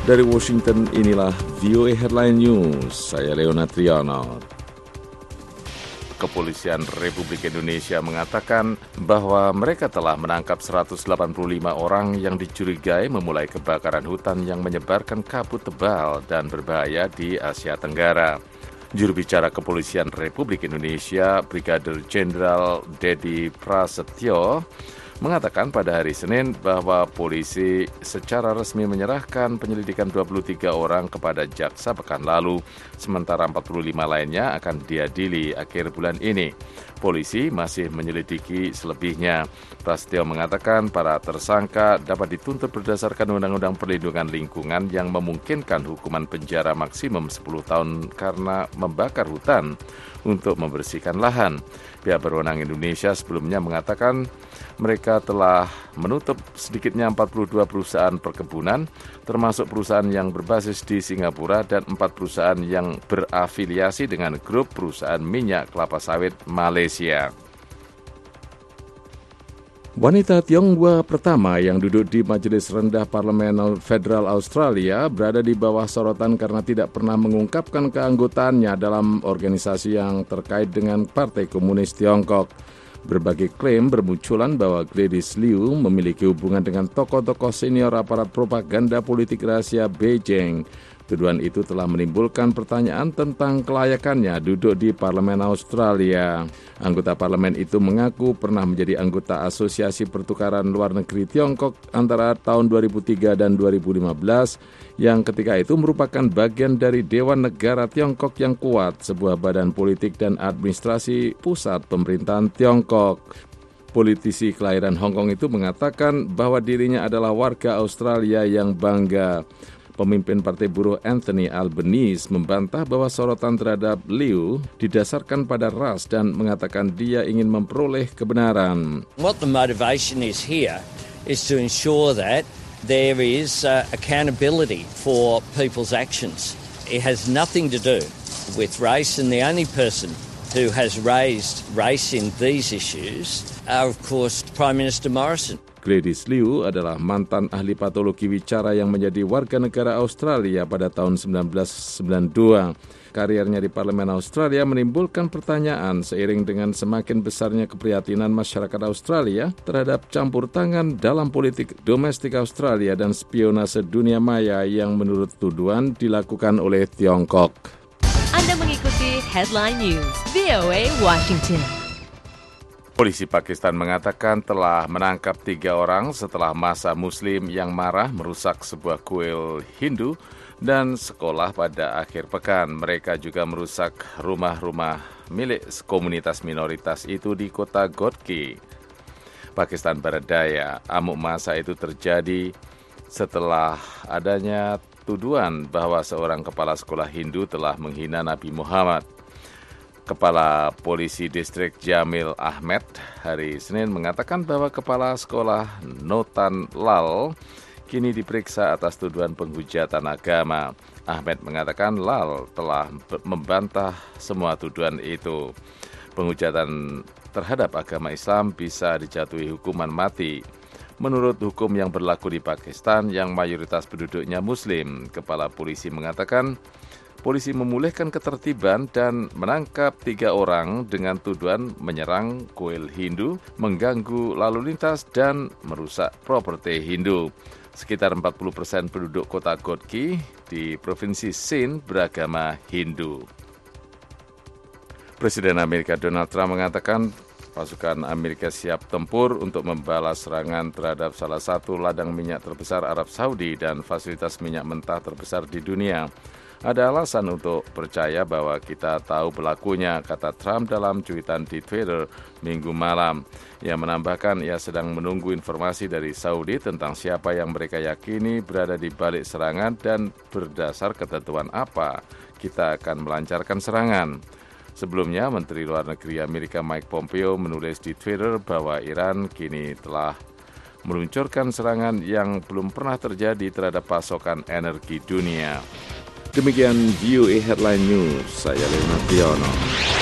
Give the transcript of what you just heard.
Dari Washington, inilah VOA Headline News. Saya Leonard Triano. Kepolisian Republik Indonesia mengatakan bahwa mereka telah menangkap 185 orang yang dicurigai memulai kebakaran hutan yang menyebarkan kabut tebal dan berbahaya di Asia Tenggara. Juru bicara Kepolisian Republik Indonesia, Brigadir Jenderal Dedi Prasetyo, mengatakan pada hari Senin bahwa polisi secara resmi menyerahkan penyelidikan 23 orang kepada jaksa pekan lalu, sementara 45 lainnya akan diadili akhir bulan ini. Polisi masih menyelidiki selebihnya. Prasetyo mengatakan para tersangka dapat dituntut berdasarkan Undang-Undang Perlindungan Lingkungan yang memungkinkan hukuman penjara maksimum 10 tahun karena membakar hutan untuk membersihkan lahan. Pihak berwenang Indonesia sebelumnya mengatakan mereka telah menutup sedikitnya 42 perusahaan perkebunan, termasuk perusahaan yang berbasis di Singapura dan 4 perusahaan yang berafiliasi dengan grup perusahaan minyak kelapa sawit Malaysia. Wanita Tionghoa pertama yang duduk di Majelis Rendah Parlemen Federal Australia berada di bawah sorotan karena tidak pernah mengungkapkan keanggotaannya dalam organisasi yang terkait dengan Partai Komunis Tiongkok. Berbagai klaim bermunculan bahwa Gladys Liu memiliki hubungan dengan tokoh-tokoh senior aparat propaganda politik rahasia Beijing. Tuduhan itu telah menimbulkan pertanyaan tentang kelayakannya duduk di Parlemen Australia. Anggota parlemen itu mengaku pernah menjadi anggota Asosiasi Pertukaran Luar Negeri Tiongkok antara tahun 2003 dan 2015, yang ketika itu merupakan bagian dari Dewan Negara Tiongkok yang kuat, sebuah badan politik dan administrasi pusat pemerintahan Tiongkok. Politisi kelahiran Hong Kong itu mengatakan bahwa dirinya adalah warga Australia yang bangga. Pemimpin Partai Buruh Anthony Albanese membantah bahwa sorotan terhadap Liu didasarkan pada ras dan mengatakan dia ingin memperoleh kebenaran. What the motivation is here is to ensure that there is accountability for people's actions. It has nothing to do with race, and the only person who has raised race in these issues are, of course, Prime Minister Morrison. Gladys Liu adalah mantan ahli patologi wicara yang menjadi warga negara Australia pada tahun 1992. Karirnya di Parlemen Australia menimbulkan pertanyaan seiring dengan semakin besarnya keprihatinan masyarakat Australia terhadap campur tangan dalam politik domestik Australia dan spionase dunia maya yang menurut tuduhan dilakukan oleh Tiongkok. Anda mengikuti Headline News, VOA Washington. Polisi Pakistan mengatakan telah menangkap 3 orang setelah massa Muslim yang marah merusak sebuah kuil Hindu dan sekolah pada akhir pekan. Mereka juga merusak rumah-rumah milik komunitas minoritas itu di kota Ghotki, Pakistan Barat Daya. Amuk massa itu terjadi setelah adanya tuduhan bahwa seorang kepala sekolah Hindu telah menghina Nabi Muhammad. Kepala Polisi Distrik Jamil Ahmed hari Senin mengatakan bahwa kepala sekolah Notan Lal kini diperiksa atas tuduhan penghujatan agama. Ahmed mengatakan Lal telah membantah semua tuduhan itu. Penghujatan terhadap agama Islam bisa dijatuhi hukuman mati. Menurut hukum yang berlaku di Pakistan yang mayoritas penduduknya Muslim, kepala polisi mengatakan polisi memulihkan ketertiban dan menangkap 3 orang dengan tuduhan menyerang kuil Hindu, mengganggu lalu lintas, dan merusak properti Hindu. Sekitar 40% penduduk kota Ghotki di Provinsi Sindh beragama Hindu. Presiden Amerika Donald Trump mengatakan pasukan Amerika siap tempur untuk membalas serangan terhadap salah satu ladang minyak terbesar Arab Saudi dan fasilitas minyak mentah terbesar di dunia. Ada alasan untuk percaya bahwa kita tahu pelakunya, kata Trump dalam cuitan di Twitter Minggu malam. Ia menambahkan ia sedang menunggu informasi dari Saudi tentang siapa yang mereka yakini berada di balik serangan dan berdasar ketentuan apa kita akan melancarkan serangan. Sebelumnya, Menteri Luar Negeri Amerika Mike Pompeo menulis di Twitter bahwa Iran kini telah meluncurkan serangan yang belum pernah terjadi terhadap pasokan energi dunia. Demikian VOA Headline News, saya Leonard Triano.